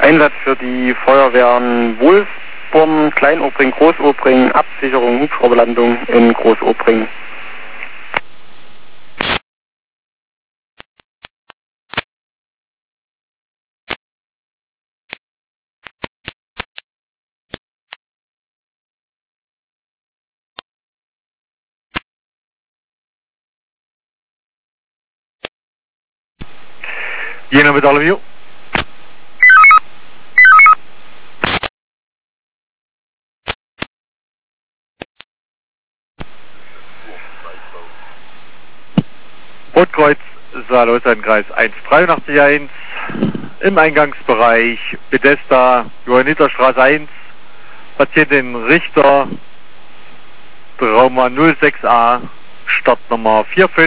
Einsatz für die Feuerwehren Wulfsborn, Kleinobring, Großobring, Absicherung, Hubschrauberlandung in Großobring. Jena mit all of you. Rotkreuz, Saarlouis-Kreis 1381 im Eingangsbereich Bethesda, Johanniterstraße 1, Patientin Richter, Trauma 06a, Startnummer 45.